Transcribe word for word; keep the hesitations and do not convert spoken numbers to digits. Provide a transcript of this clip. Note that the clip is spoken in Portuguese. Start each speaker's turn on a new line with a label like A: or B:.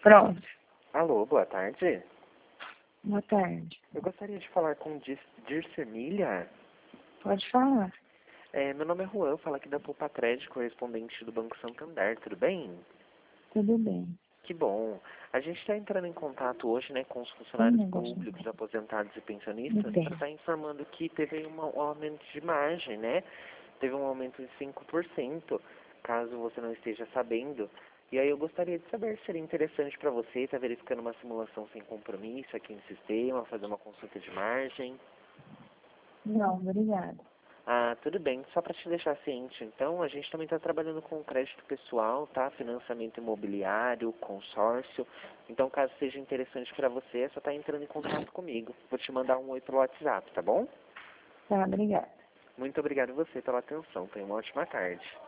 A: Pronto.
B: Alô, boa tarde.
A: Boa tarde.
B: Eu gostaria de falar com Dir Dircemília.
A: Pode falar.
B: É, meu nome é Juan, eu falo aqui da Poupa Crédito, correspondente do Banco Santander, tudo bem?
A: Tudo bem.
B: Que bom. A gente está entrando em contato hoje, né, com os
A: Tem
B: funcionários
A: negócio
B: públicos,
A: não
B: aposentados e
A: tem.
B: pensionistas, para estar informando que teve uma, um aumento de margem, né? Teve um aumento de cinco por cento, caso você não esteja sabendo. E aí eu gostaria de saber se seria interessante para você estar verificando uma simulação sem compromisso aqui no sistema, fazer uma consulta de margem.
A: Não, obrigada.
B: Ah, tudo bem. Só para te deixar ciente, então, a gente também está trabalhando com crédito pessoal, tá? Financiamento imobiliário, consórcio. Então, caso seja interessante para você, é só estar entrando em contato comigo. Vou te mandar um oi pelo WhatsApp, tá bom?
A: Tá, obrigada.
B: Muito obrigado a você pela atenção. Tenha uma ótima tarde.